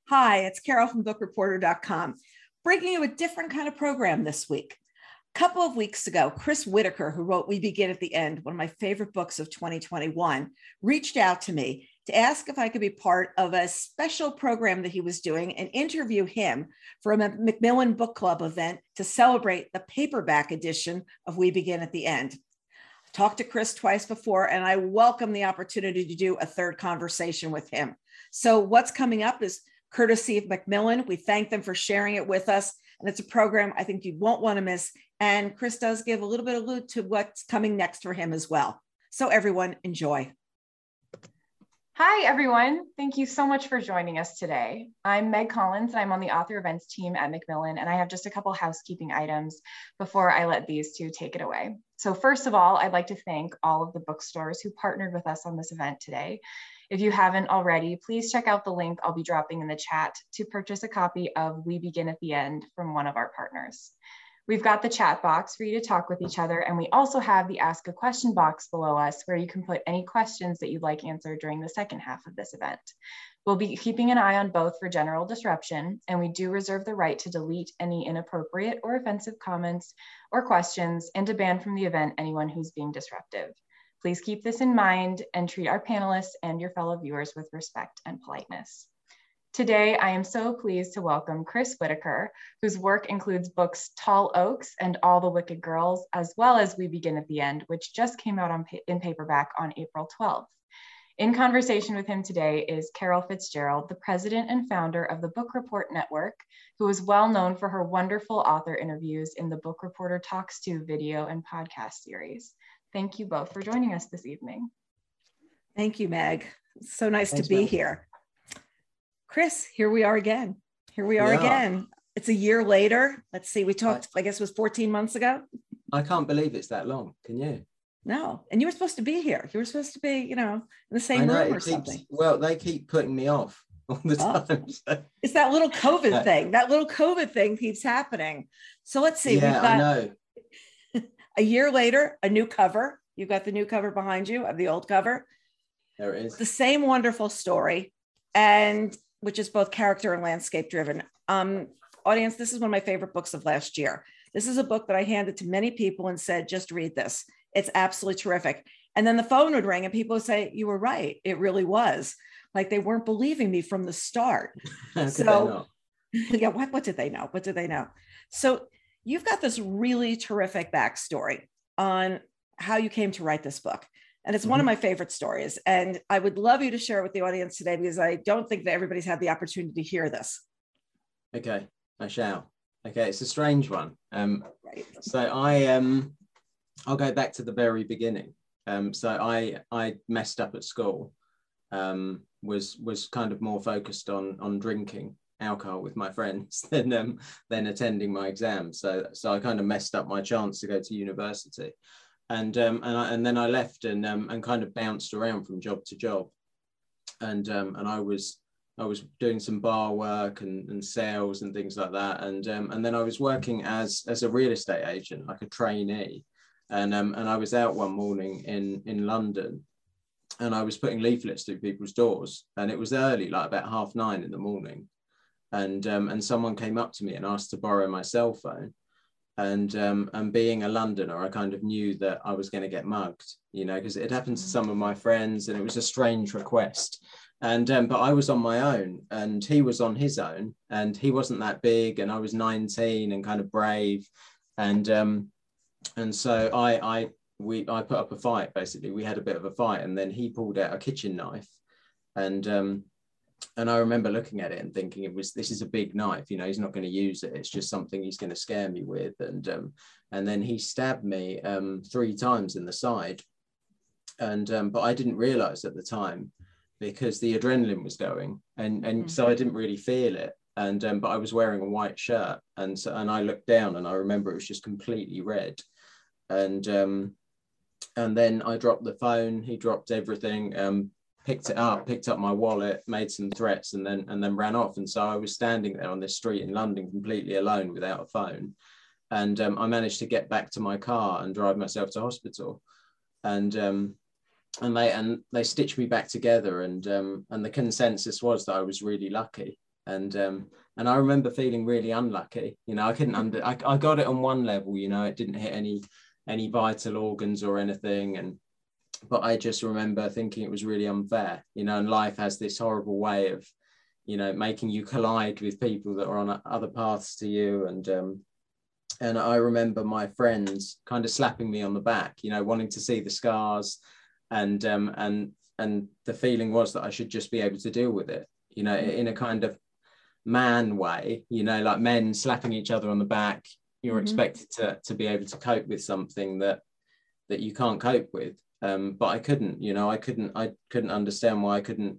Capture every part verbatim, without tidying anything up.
Hi, it's Carol from book reporter dot com, bringing you a different kind of program this week. A couple of weeks ago, Chris Whitaker, who wrote We Begin at the End, one of my favorite books of twenty twenty-one, reached out to me to ask if I could be part of a special program that he was doing and interview him for a Macmillan Book Club event to celebrate the paperback edition of We Begin at the End. I've talked to Chris twice before, and I welcome the opportunity to do a third conversation with him. So what's coming up is courtesy of Macmillan. We thank them for sharing it with us. And it's a program I think you won't want to miss. And Chris does give a little bit of allude to what's coming next for him as well. So everyone, enjoy. Hi, everyone. Thank you so much for joining us today. I'm Meg Collins, and I'm on the author events team at Macmillan, and I have just a couple housekeeping items before I let these two take it away. So first of all, I'd like to thank all of the bookstores who partnered with us on this event today. If you haven't already, please check out the link I'll be dropping in the chat to purchase a copy of We Begin at the End from one of our partners. We've got the chat box for you to talk with each other, and we also have the Ask a Question box below us where you can put any questions that you'd like answered during the second half of this event. We'll be keeping an eye on both for general disruption, and we do reserve the right to delete any inappropriate or offensive comments or questions and to ban from the event anyone who's being disruptive. Please keep this in mind and treat our panelists and your fellow viewers with respect and politeness. Today, I am so pleased to welcome Chris Whitaker, whose work includes books Tall Oaks and All the Wicked Girls, as well as We Begin at the End, which just came out on, in paperback on April twelfth. In conversation with him today is Carol Fitzgerald, the president and founder of the Book Report Network, who is well known for her wonderful author interviews in the Book Reporter Talks To video and podcast series. Thank you both for joining us this evening. Thank you, Meg. It's so nice Thanks, to be Meg. here. Chris, here we are again. Here we are Yeah. again. It's a year later. Let's see, we talked, I, I guess it was fourteen months ago. I can't believe it's that long. Can you? No. And you were supposed to be here. You were supposed to be, you know, in the same I know, room it or keeps, something. Well, they keep putting me off all the Oh. time. So. It's that little COVID Uh, thing. That little COVID thing keeps happening. So let's see. Yeah, We've I got know. a year later, a new cover. You've got the new cover behind you of the old cover. There it is. The same wonderful story, and which is both character and landscape driven. Um, audience, this is one of my favorite books of last year. This is a book that I handed to many people and said, just read this. It's absolutely terrific. And then the phone would ring and people would say, you were right. It really was. Like they weren't believing me from the start. How could So, they not? yeah, what, what did they know? What did they know? So you've got this really terrific backstory on how you came to write this book. And it's mm-hmm. one of my favorite stories. And I would love you to share it with the audience today, because I don't think that everybody's had the opportunity to hear this. Okay, I shall. Okay, it's a strange one. Um, right. So I, um, I'll go back to the very beginning. Um, so I, I messed up at school, um, was was kind of more focused on on drinking alcohol with my friends than um, than attending my exams. So so I kind of messed up my chance to go to university. And um, and I, and then I left and um, and kind of bounced around from job to job, and um, and I was I was doing some bar work and, and sales and things like that, and um, and then I was working as as a real estate agent, like a trainee, and um, and I was out one morning in in London, and I was putting leaflets through people's doors, and it was early, like about half nine in the morning, and um, and someone came up to me and asked to borrow my cell phone. And um, and being a Londoner, I kind of knew that I was going to get mugged, you know, because it had happened to some of my friends, and it was a strange request. And um, but I was on my own, and he was on his own, and he wasn't that big, and I was nineteen and kind of brave, and um, and so I I we I put up a fight. Basically, we had a bit of a fight, and then he pulled out a kitchen knife, and um, and I remember looking at it and thinking it was, this is a big knife, you know, he's not going to use it. It's just something he's going to scare me with. And um, and then he stabbed me um, three times in the side. And um, but I didn't realize at the time, because the adrenaline was going, and and mm-hmm. so I didn't really feel it. And um, but I was wearing a white shirt, and so and I looked down and I remember it was just completely red. And um, and then I dropped the phone. He dropped everything. Um, picked it up, picked up my wallet, made some threats, and then and then ran off. And so I was standing there on this street in London completely alone without a phone. And um, I managed to get back to my car and drive myself to hospital. And um, and they and they stitched me back together. And um, and the consensus was that I was really lucky. And um, and I remember feeling really unlucky. You know, I couldn't under. I, I got it on one level. You know, it didn't hit any any vital organs or anything. And but I just remember thinking it was really unfair. You know, and life has this horrible way of, you know, making you collide with people that are on other paths to you. And um, and I remember my friends kind of slapping me on the back. You know, wanting to see the scars, and um, and and the feeling was that I should just be able to deal with it. You know, in a kind of man way, you know, like men slapping each other on the back. You're mm-hmm. expected to to be able to cope with something that that you can't cope with. Um, but I couldn't, you know, I couldn't, I couldn't understand why I couldn't,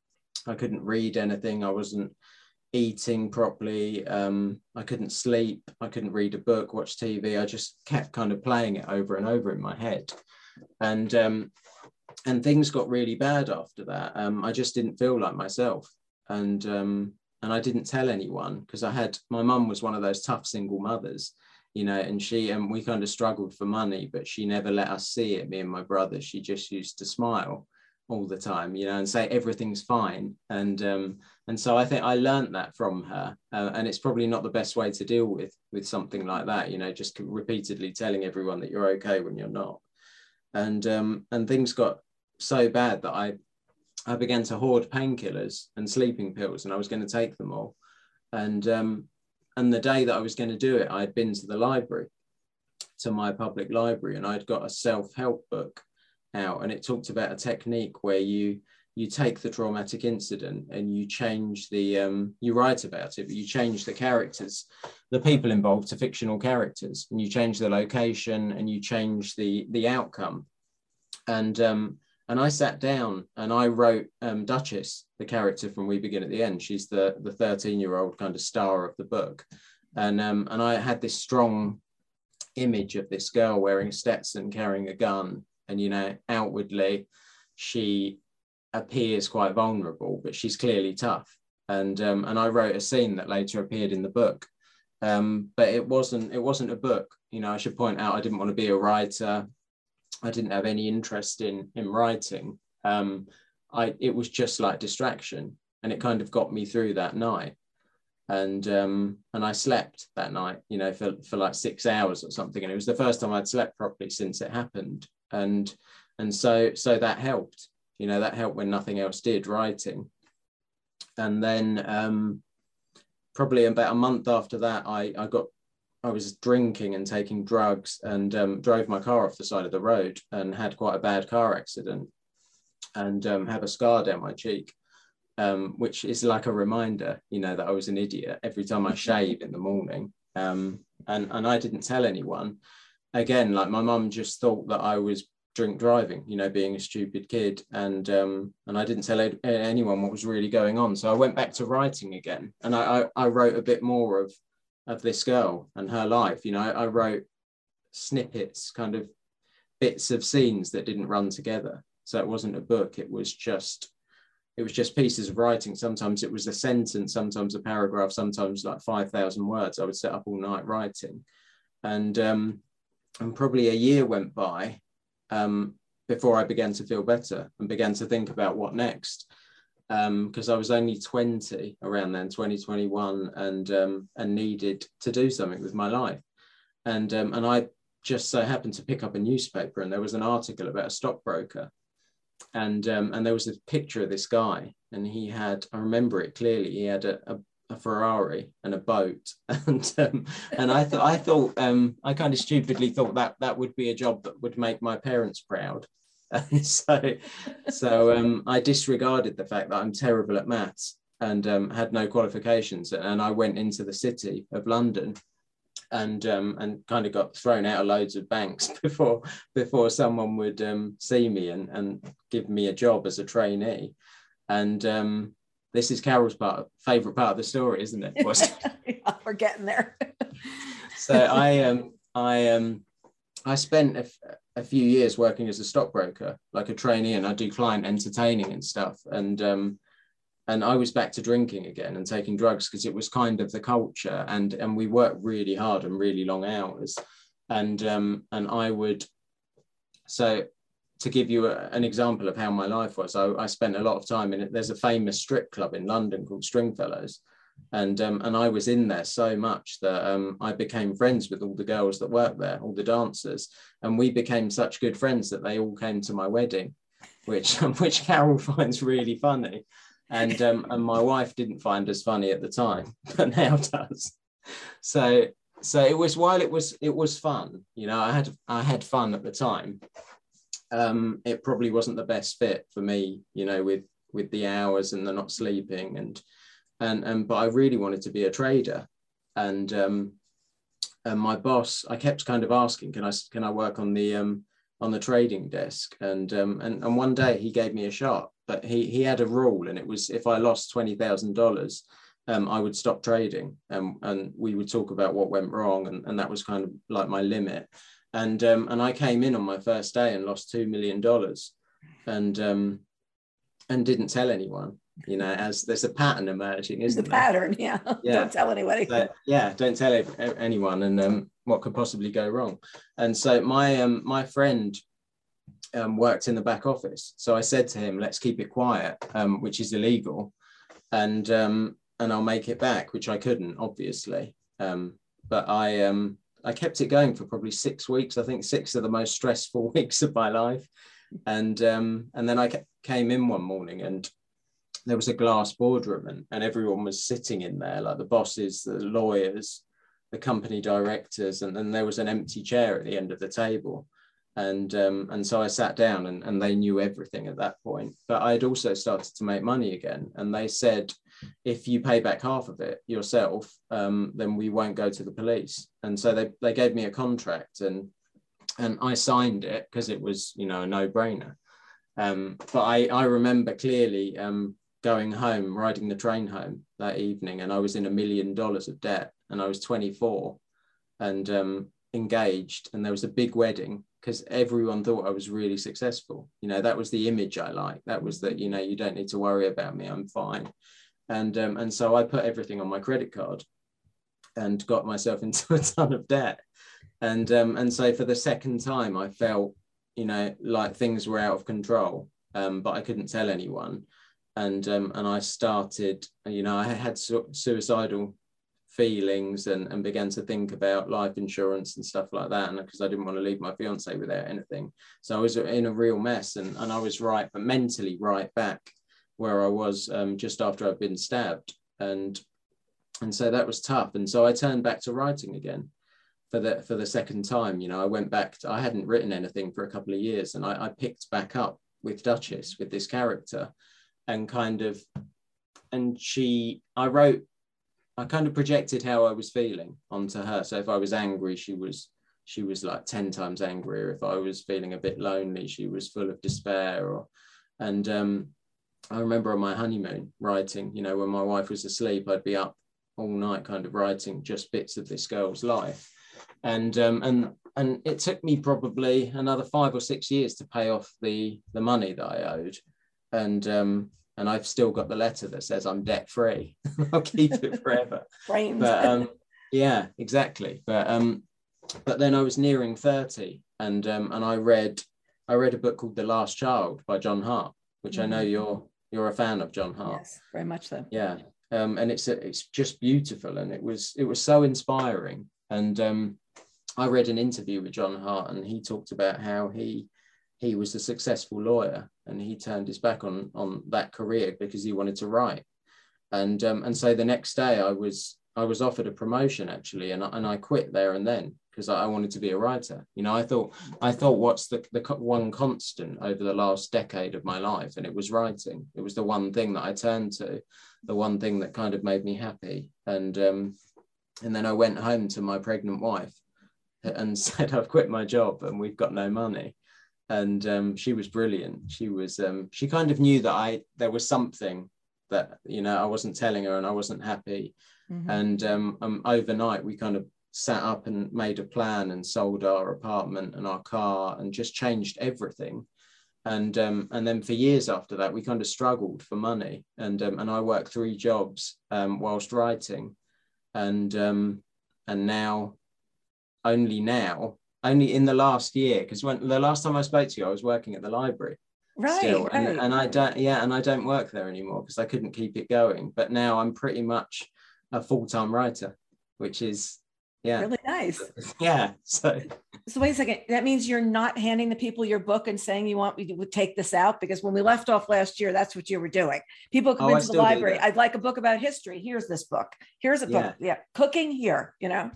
I couldn't read anything. I wasn't eating properly. Um, I couldn't sleep. I couldn't read a book, watch T V. I just kept kind of playing it over and over in my head. And, um, and things got really bad after that. Um, I just didn't feel like myself. And, um, and I didn't tell anyone, because I had, my mum was one of those tough single mothers, you know, and she, and we kind of struggled for money, but she never let us see it, me and my brother. She just used to smile all the time, you know, and say everything's fine. And um, and so I think I learned that from her. Uh, and it's probably not the best way to deal with, with something like that, you know, just repeatedly telling everyone that you're okay when you're not. And um, and things got so bad that I, I began to hoard painkillers and sleeping pills, and I was going to take them all. And um, and the day that I was going to do it, I'd been to the library, to my public library, and I'd got a self-help book out, and it talked about a technique where you you take the traumatic incident and you change the um, you write about it, but you change the characters, the people involved, to fictional characters, and you change the location and you change the the outcome. And um, and I sat down and I wrote um, Duchess, the character from We Begin at the End. She's the the thirteen year old kind of star of the book. And um, and I had this strong image of this girl wearing a Stetson, carrying a gun. And, you know, outwardly, she appears quite vulnerable, but she's clearly tough. And um, and I wrote a scene that later appeared in the book. Um, but it wasn't it wasn't a book. You know, I should point out, I didn't want to be a writer. I didn't have any interest in in writing. Um, I it was just like distraction, and it kind of got me through that night. And um, and I slept that night, you know, for for like six hours or something, and it was the first time I'd slept properly since it happened. And and so so that helped, you know, that helped when nothing else did, writing. And then um, probably about a month after that, I I got. I was drinking and taking drugs, and um, drove my car off the side of the road and had quite a bad car accident, and um, have a scar down my cheek, um, which is like a reminder, you know, that I was an idiot every time I shave in the morning. Um, and, and I didn't tell anyone. Again, like my mum just thought that I was drink driving, you know, being a stupid kid. And um, and I didn't tell a- anyone what was really going on. So I went back to writing again. And I, I, I wrote a bit more of of this girl and her life. You know, I, I wrote snippets, kind of bits of scenes that didn't run together. So it wasn't a book, it was just it was just pieces of writing. Sometimes it was a sentence, sometimes a paragraph, sometimes like five thousand words. I would sit up all night writing. And um and probably a year went by um before I began to feel better and began to think about what next. Because um, I was only twenty around then, twenty twenty-one, and um, and needed to do something with my life. And um, and I just so happened to pick up a newspaper, and there was an article about a stockbroker. And um, and there was a picture of this guy, and he had, I remember it clearly, he had a, a, a Ferrari and a boat. And um, and I thought, I thought, um, I kind of stupidly thought that that would be a job that would make my parents proud. And so, so um, I disregarded the fact that I'm terrible at maths and um, had no qualifications. And I went into the city of London and um, and kind of got thrown out of loads of banks before before someone would um, see me and, and give me a job as a trainee. And um, this is Carol's part, favourite part of the story, isn't it? Yeah, we're getting there. So I um I um I spent a, a few years working as a stockbroker, like a trainee, and I do client entertaining and stuff. And um, and I was back to drinking again and taking drugs because it was kind of the culture. And and we worked really hard and really long hours. And um, and I would, so to give you a, an example of how my life was, I, I spent a lot of time in it. There's a famous strip club in London called Stringfellows. And um, and I was in there so much that um, I became friends with all the girls that worked there, all the dancers, and we became such good friends that they all came to my wedding, which which Carol finds really funny, and um, and my wife didn't find as funny at the time, but now does. So so it was while it was it was fun, you know, I had I had fun at the time. Um, it probably wasn't the best fit for me, you know, with with the hours and the not sleeping and. And, and but I really wanted to be a trader, and um, and my boss, I kept kind of asking, can I can I work on the um, on the trading desk? And um, and and one day he gave me a shot, but he he had a rule, and it was if I lost twenty thousand dollars, um, I would stop trading, and and we would talk about what went wrong, and, and that was kind of like my limit. And um, and I came in on my first day and lost two million dollars, and um, and didn't tell anyone. You know, as there's a pattern emerging, isn't the there? pattern, yeah. Yeah. Don't tell anybody. So, yeah, don't tell anyone, and um, what could possibly go wrong. And so my um, my friend um, worked in the back office, so I said to him, "Let's keep it quiet," um, which is illegal, and um, and I'll make it back, which I couldn't, obviously. Um, but I um, I kept it going for probably six weeks. I think six of the most stressful weeks of my life, and um, and then I came in one morning and. There was a glass boardroom, and, and everyone was sitting in there, like the bosses, the lawyers, the company directors, and then there was an empty chair at the end of the table. And um, and so I sat down, and, and they knew everything at that point. But I had also started to make money again. And they said, if you pay back half of it yourself, um, then we won't go to the police. And so they, they gave me a contract, and and I signed it because it was, you know, a no-brainer. Um, but I, I remember clearly um, going home, riding the train home that evening, and I was in a million dollars of debt, and I was twenty-four and um, engaged, and there was a big wedding because everyone thought I was really successful. You know, that was the image I liked. That was that, you know, you don't need to worry about me, I'm fine. And um, and so I put everything on my credit card and got myself into a ton of debt. And um, and so for the second time, I felt, you know, like things were out of control, um, but I couldn't tell anyone. And um, and I started, you know, I had su- suicidal feelings and, and began to think about life insurance and stuff like that. And because I didn't want to leave my fiance without anything. So I was in a real mess, and, and I was right, but mentally right back where I was um, just after I'd been stabbed. And and so that was tough. And so I turned back to writing again for the, for the second time. You know, I went back, to, I hadn't written anything for a couple of years, and I, I picked back up with Duchess, with this character. And kind of, and she, I wrote, I kind of projected how I was feeling onto her. So if I was angry, she was, she was like ten times angrier. If I was feeling a bit lonely, she was full of despair. Or, and um, I remember on my honeymoon writing, you know, when my wife was asleep, I'd be up all night kind of writing just bits of this girl's life. And um, and and it took me probably another five or six years to pay off the the money that I owed. And um, and I've still got the letter that says I'm debt free. I'll keep it forever. Framed. But um, yeah, exactly. But um, but then I was nearing thirty, and um, and I read I read a book called The Last Child by John Hart, which mm-hmm. I know you're you're a fan of John Hart. Yes, very much so. Yeah, um, and it's a, it's just beautiful, and it was it was so inspiring. And um, I read an interview with John Hart, and he talked about how he. He was a successful lawyer, and he turned his back on on that career because he wanted to write. And um, and so the next day I was I was offered a promotion actually, and I, and I quit there and then because I, I wanted to be a writer. You know, I thought I thought what's the the one constant over the last decade of my life, and it was writing. It was the one thing that I turned to, the one thing that kind of made me happy. And um, and then I went home to my pregnant wife and said I've quit my job and we've got no money. And um, she was brilliant. She was, um, she kind of knew that I, there was something that, you know, I wasn't telling her and I wasn't happy. Mm-hmm. And um, um, overnight we kind of sat up and made a plan and sold our apartment and our car and just changed everything. And um, and then for years after that, we kind of struggled for money. And um, and I worked three jobs um, whilst writing. And um, and now, only now, only in the last year, because when the last time I spoke to you, I was working at the library. Right, still. right. And, and I don't, yeah, and I don't work there anymore because I couldn't keep it going. But now I'm pretty much, a full-time writer, which is yeah really nice. Yeah. So so wait a second, that means you're not handing the people your book and saying you want me to take this out? Because when we left off last year, that's what you were doing. People come oh, into the library, I'd like a book about history, here's this book, here's a book, yeah, yeah. Cooking here, you know.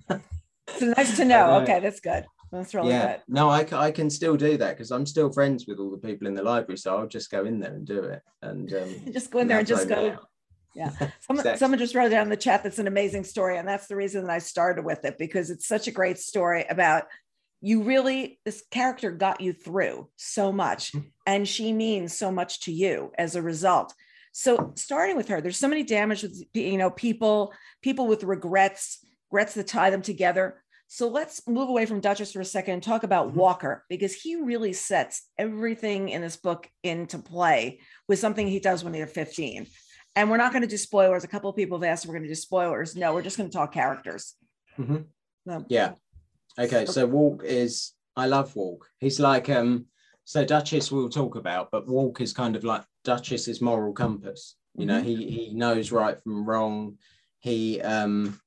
So nice to know. Okay, that's good. That's really yeah. good. No, I, I can still do that because I'm still friends with all the people in the library. So I'll just go in there and do it. And um, just go in there and just go. Yeah. Someone, someone just wrote down in the chat that's an amazing story. And that's the reason that I started with it, because it's such a great story about you really, this character got you through so much. And she means so much to you as a result. So starting with her, there's so many damage with, you know, people, people with regrets, regrets that tie them together. So let's move away from Duchess for a second and talk about mm-hmm. Walker, because he really sets everything in this book into play with something he does when they're fifteen. And we're not going to do spoilers. A couple of people have asked if we're going to do spoilers. No, we're just going to talk characters. Mm-hmm. So, yeah. Okay. So Walk is, I love Walk. He's like, um, so Duchess we'll talk about, but Walk is kind of like Duchess's moral compass. You mm-hmm. know, he he knows right from wrong. He, um,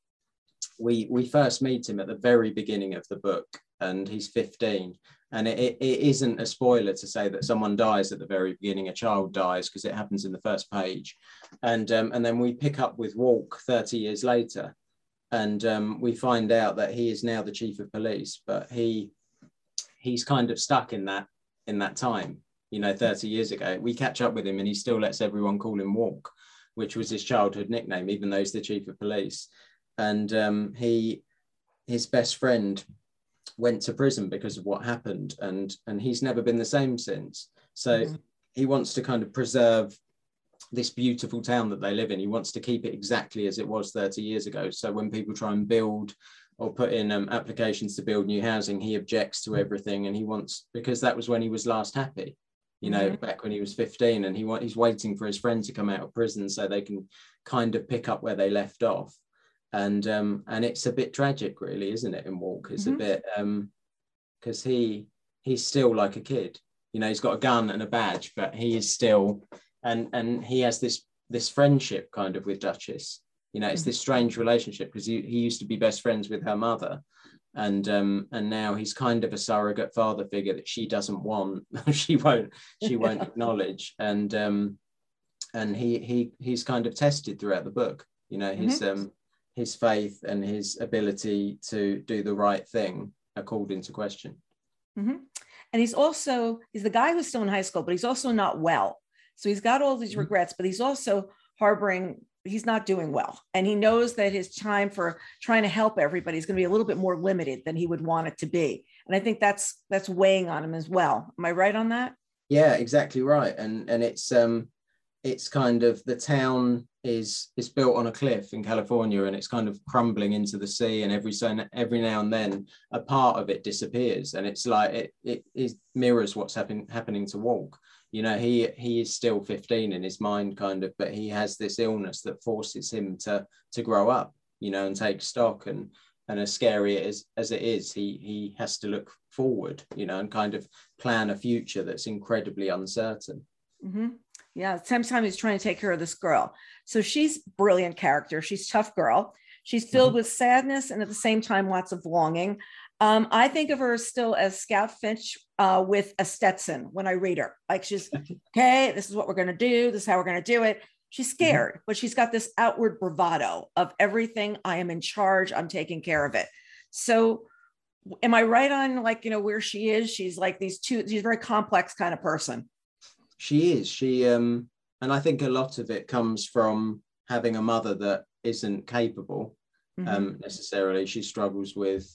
we we first meet him at the very beginning of the book, and he's fifteen. And it, it, it isn't a spoiler to say that someone dies at the very beginning, a child dies, because it happens in the first page. And um, and then we pick up with Walk thirty years later, and um, we find out that he is now the chief of police, but he he's kind of stuck in that in that time, you know, thirty years ago. We catch up with him and he still lets everyone call him Walk, which was his childhood nickname, even though he's the chief of police. And um, he his best friend went to prison because of what happened, and and he's never been the same since. So mm-hmm. he wants to kind of preserve this beautiful town that they live in. He wants to keep it exactly as it was thirty years ago. So when people try and build or put in um, applications to build new housing, he objects to everything, and he wants, because that was when he was last happy, you know, mm-hmm. back when he was fifteen, and he want, he's waiting for his friend to come out of prison so they can kind of pick up where they left off. And um and it's a bit tragic, really, isn't it, in Walk? It's mm-hmm. a bit um because he he's still like a kid, you know. He's got a gun and a badge, but he is still, and and he has this this friendship kind of with Duchess, you know. It's mm-hmm. this strange relationship, because he, he used to be best friends with her mother, and um and now he's kind of a surrogate father figure that she doesn't want. she won't she won't acknowledge. And um and he he he's kind of tested throughout the book, you know. His mm-hmm. um his faith and his ability to do the right thing are called into question. Mm-hmm. And he's also, he's the guy who's still in high school, but he's also not well. So he's got all these mm-hmm. regrets, but he's also harboring, he's not doing well. And he knows that his time for trying to help everybody is going to be a little bit more limited than he would want it to be. And I think that's, that's weighing on him as well. Am I right on that? Yeah, exactly right. And, and it's, um, it's kind of, the town is is built on a cliff in California, and it's kind of crumbling into the sea, and every so every now and then a part of it disappears, and it's like it it, it mirrors what's happening happening to Walk. You know, he he is still fifteen in his mind, kind of, but he has this illness that forces him to to grow up, you know, and take stock. And and as scary as as it is, he he has to look forward, you know, and kind of plan a future that's incredibly uncertain. Mm-hmm. Yeah, at the same time he's trying to take care of this girl. So she's a brilliant character. She's a tough girl. She's filled mm-hmm. with sadness and at the same time lots of longing. Um, I think of her still as Scout Finch uh, with a Stetson when I read her. Like, she's, okay, this is what we're going to do. This is how we're going to do it. She's scared, mm-hmm. but she's got this outward bravado of everything. I am in charge. I'm taking care of it. So am I right on, like, you know, where she is? She's like these two, she's a very complex kind of person. She is. She um, and I think a lot of it comes from having a mother that isn't capable mm-hmm. um, necessarily. She struggles with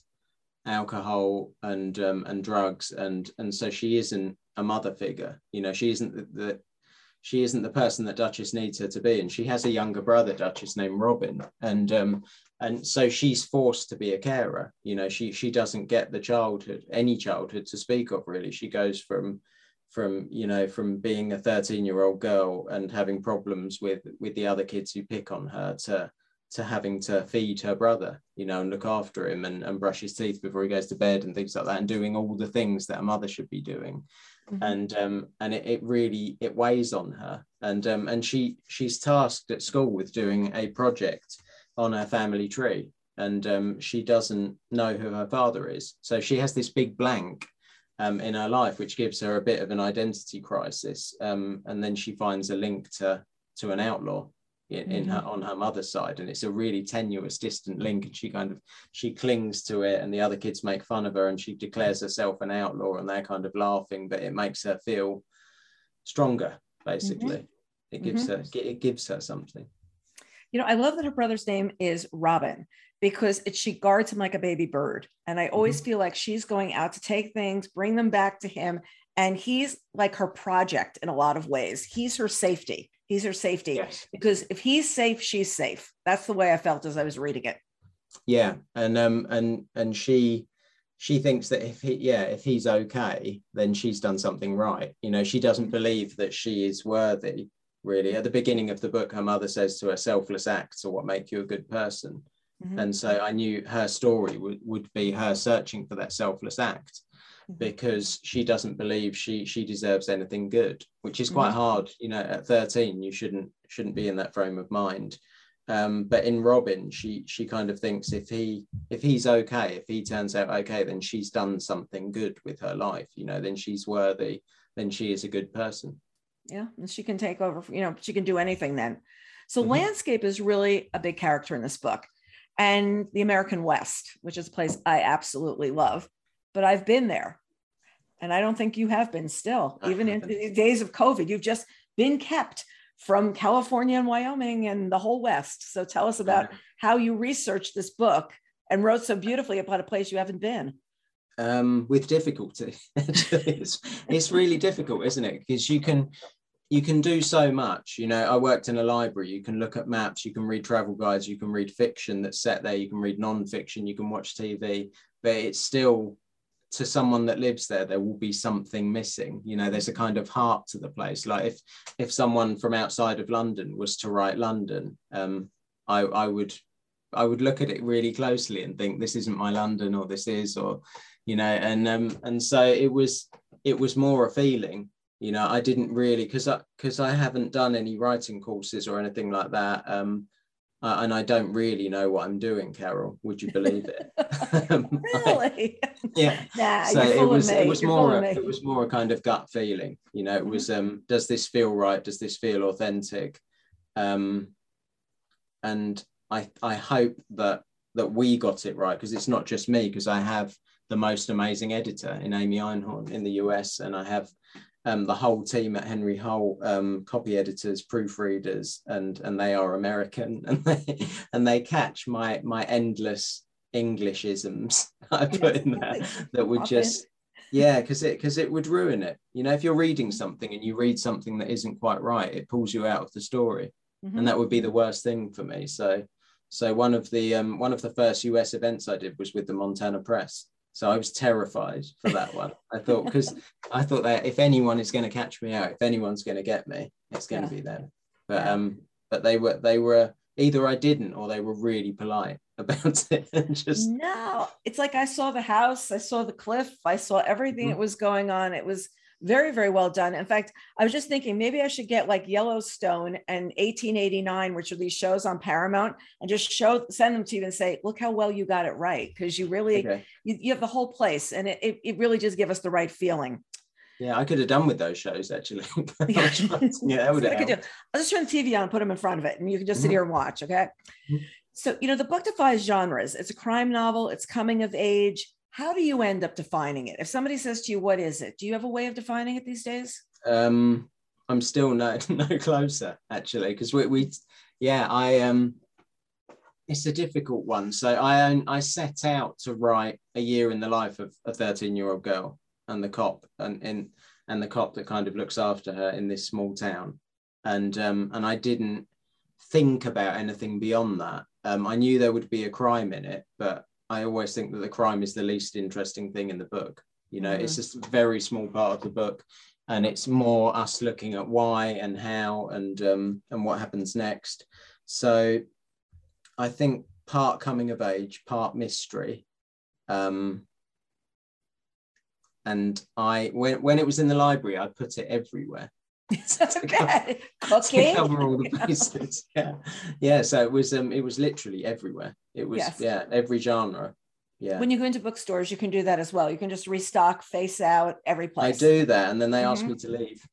alcohol and um, and drugs, and and so she isn't a mother figure. You know, she isn't the, the she isn't the person that Duchess needs her to be. And she has a younger brother, Duchess, named Robin, and um, and so she's forced to be a carer. You know, she she doesn't get the childhood, any childhood to speak of, really. She goes from from, you know, from being a thirteen year old girl and having problems with, with the other kids who pick on her to, to having to feed her brother, you know, and look after him and, and brush his teeth before he goes to bed and things like that, and doing all the things that a mother should be doing. Mm-hmm. And, um, and it, it really, it weighs on her. And, um, and she, she's tasked at school with doing a project on her family tree, and um, she doesn't know who her father is. So she has this big blank um, in her life, which gives her a bit of an identity crisis. Um, and then she finds a link to to an outlaw in, in her on her mother's side, and it's a really tenuous, distant link. And she kind of she clings to it, and the other kids make fun of her, and she declares herself an outlaw, and they're kind of laughing, but it makes her feel stronger. Basically, mm-hmm. it gives mm-hmm. her it gives her something. You know, I love that her brother's name is Robin, because it, she guards him like a baby bird. And I always mm-hmm. feel like she's going out to take things, bring them back to him. And he's like her project in a lot of ways. He's her safety. He's her safety. Yes. Because if he's safe, she's safe. That's the way I felt as I was reading it. Yeah. And um and and she she thinks that if he yeah, if he's okay, then she's done something right. You know, she doesn't believe that she is worthy. Really, at the beginning of the book, her mother says to her, selfless acts are what make you a good person. Mm-hmm. And so I knew her story would, would be her searching for that selfless act, mm-hmm. because she doesn't believe she she deserves anything good, which is quite mm-hmm. hard. You know, at thirteen, you shouldn't shouldn't be in that frame of mind. Um, but in Robin, she she kind of thinks if he if he's okay, if he turns out okay, then she's done something good with her life. You know, then she's worthy. Then she is a good person. Yeah, and she can take over, you know, she can do anything then. So mm-hmm. landscape is really a big character in this book. And the American West, which is a place I absolutely love, but I've been there. And I don't think you have been still, I even haven't. In the days of COVID, you've just been kept from California and Wyoming and the whole West. So tell us about yeah. how you researched this book and wrote so beautifully about a place you haven't been. Um, with difficulty. it's, it's really difficult, isn't it? Because you can you can do so much. You know, I worked in a library. You can look at maps, you can read travel guides, you can read fiction that's set there, you can read non-fiction, you can watch T V, but it's still, to someone that lives there, there will be something missing. You know, there's a kind of heart to the place. Like if if someone from outside of London was to write London, um, I, I would I would look at it really closely and think, this isn't my London, or this is, or you know, and um, and so it was it was more a feeling. You know, I didn't really, because I because I haven't done any writing courses or anything like that, um, uh, and I don't really know what I'm doing, Carol. Would you believe it? Really? I, yeah. Nah, so you're it full was of me. it was You're more a, it was more a kind of gut feeling. You know, it mm-hmm. was um, does this feel right? Does this feel authentic? Um, and I I hope that that we got it right, because it's not just me, because I have the most amazing editor in Amy Einhorn in the U S, and I have um, the whole team at Henry Hull, um, copy editors, proofreaders, and and they are American, and they and they catch my my endless Englishisms I put in there that would just yeah, because it because it would ruin it. You know, if you're reading something and you read something that isn't quite right, it pulls you out of the story, mm-hmm. and that would be the worst thing for me. So. So one of the um, one of the first U S events I did was with the Montana Press. So I was terrified for that one. I thought, because I thought that if anyone is going to catch me out, if anyone's going to get me, it's going yeah. to be them. But yeah. um, but they were they were either I didn't, or they were really polite about it. Just no, it's like I saw the house, I saw the cliff, I saw everything mm-hmm. that was going on. It was very, very well done. In fact, I was just thinking maybe I should get like Yellowstone and eighteen eighty-nine, which are these shows on Paramount, and just show, send them to you and say, look how well you got it right. Because you really, okay. you, you have the whole place, and it, it, it really just give us the right feeling. Yeah, I could have done with those shows actually. yeah, that would have I do. I'll just turn the T V on and put them in front of it, and you can just sit mm-hmm. here and watch. Okay. Mm-hmm. So, you know, the book defies genres. It's a crime novel. It's coming of age. How do you end up defining it? If somebody says to you, what is it? Do you have a way of defining it these days? Um, I'm still no, no closer, actually, because we, we, yeah, I, um, it's a difficult one. So I, I set out to write a year in the life of a thirteen year old girl and the cop and, and, and the cop that kind of looks after her in this small town. And, um, and I didn't think about anything beyond that. Um, I knew there would be a crime in it, but I always think that the crime is the least interesting thing in the book. You know, mm-hmm. it's just a very small part of the book, and it's more us looking at why and how and um, and what happens next. So I think part coming of age, part mystery. Um, and I, when, when it was in the library, I put it everywhere. Okay. to Cooking. cover all the bases. Yeah, yeah. So it was um, it was literally everywhere. It was Yes. yeah, every genre. Yeah. When you go into bookstores, you can do that as well. You can just restock, face out, every I place. do that, and then they Mhm. ask me to leave.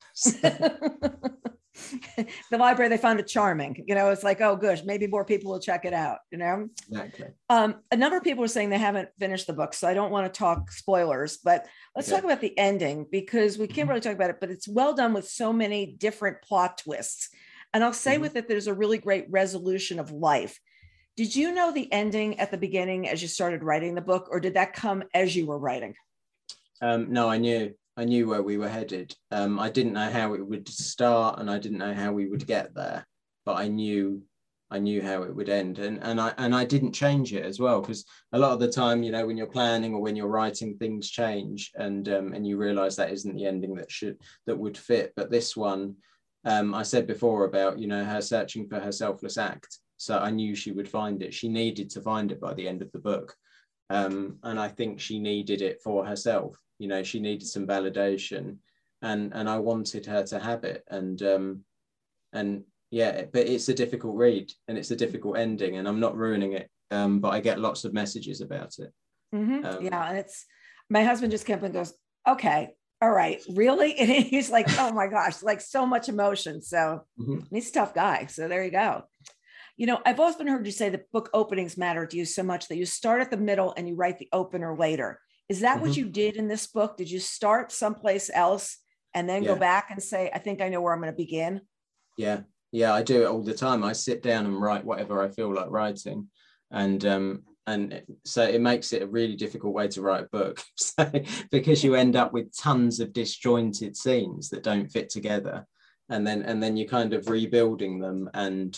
The library, they found it charming. You know, it's like, oh, gosh, maybe more people will check it out. You know, Exactly. um, a number of people are saying they haven't finished the book, so I don't want to talk spoilers. But let's Okay. talk about the ending, because we can't really talk about it. But it's well done with so many different plot twists. And I'll say Mhm. with it, there's a really great resolution of life. Did you know the ending at the beginning as you started writing the book, or did that come as you were writing? Um, no, I knew. I knew where we were headed. Um, I didn't know how it would start, and I didn't know how we would get there, but I knew, I knew how it would end, and and I and I didn't change it as well, because a lot of the time, you know, when you're planning or when you're writing, things change, and um, and you realise that isn't the ending that should that would fit. But this one, um, I said before about, you know, her searching for her selfless act, so I knew she would find it. She needed to find it by the end of the book, um, and I think she needed it for herself. You know, she needed some validation, and and I wanted her to have it, and um and yeah, but it's a difficult read, and it's a difficult ending, and I'm not ruining it, um but I get lots of messages about it. Mm-hmm. um, Yeah, and it's, my husband just came up and goes, okay, all right, really? And he's like, oh my gosh, like so much emotion. So mhm. he's a tough guy. So there you go. You know, I've often heard you say that book openings matter to you so much that you start at the middle and you write the opener later. Is that Mhm. what you did in this book? Did you start someplace else and then go Yeah. back and say, I think I know where I'm going to begin? Yeah, yeah, I do it all the time. I sit down and write whatever I feel like writing, and um, and so it makes it a really difficult way to write a book, so, because you end up with tons of disjointed scenes that don't fit together, and then and then you're kind of rebuilding them, and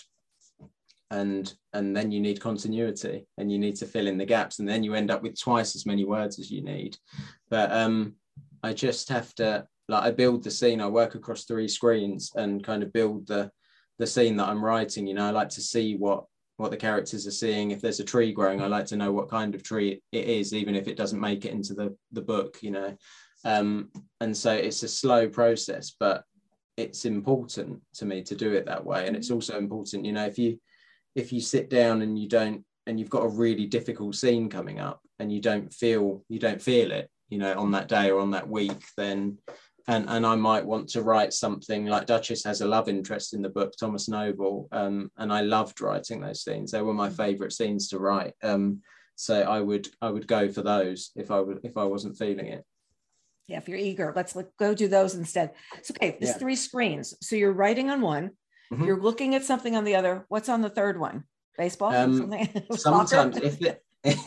and and then you need continuity, and you need to fill in the gaps, and then you end up with twice as many words as you need. But um, I just have to. Like, I build the scene, I work across three screens and kind of build the the scene that I'm writing. You know, I like to see what what the characters are seeing. If there's a tree growing, I like to know what kind of tree it is, even if it doesn't make it into the the book, you know. Um, and so it's a slow process, but it's important to me to do it that way. And it's also important, you know, if you if you sit down and you don't, and you've got a really difficult scene coming up, and you don't feel you don't feel it, you know, on that day or on that week, then and and I might want to write something like Duchess has a love interest in the book, Thomas Noble, um, and I loved writing those scenes. They were my favorite scenes to write. Um, so I would I would go for those if I would if I wasn't feeling it. Yeah, if you're eager, let's let, go do those instead. So, okay, there's Yeah. three screens. So you're writing on one, Mhm. you're looking at something on the other. What's on the third one? Baseball? Um, Something? sometimes Soccer? if it,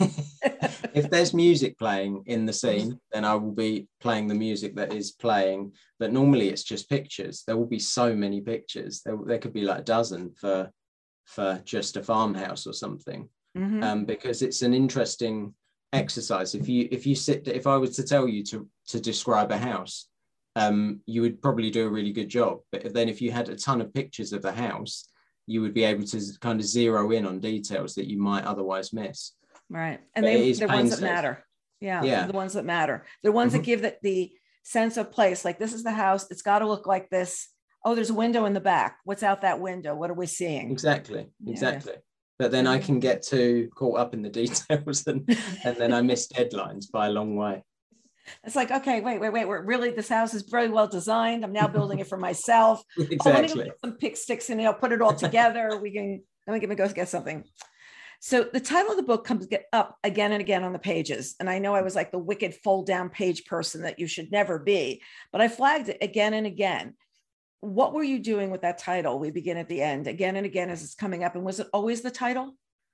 if there's music playing in the scene, then I will be playing the music that is playing. But normally it's just pictures. There will be so many pictures. There, there could be like a dozen for for just a farmhouse or something. Mhm. Um, because it's an interesting exercise. If you if you sit, if I was to tell you to to describe a house, um, you would probably do a really good job. But then if you had a ton of pictures of the house, you would be able to kind of zero in on details that you might otherwise miss. Right. And But it they, is they're ones that painstaking. matter. Yeah, Yeah. the ones that matter. They're ones that Mhm. give the, the sense of place. Like, this is the house. It's got to look like this. Oh, there's a window in the back. What's out that window? What are we seeing? Exactly, Yeah. exactly. But then I can get too caught up in the details, and, and then I miss deadlines by a long way. It's like, okay, wait, wait, wait. We're really, this house is very well designed. I'm now building it for myself. Exactly. Oh, let me go get some pick sticks and, you know, put it all together. We can, let me go get something. So the title of the book comes up again and again on the pages. And I know I was like the wicked fold down page person that you should never be, but I flagged it again and again. What were you doing with that title? We begin at the end again and again as it's coming up. And was it always the title?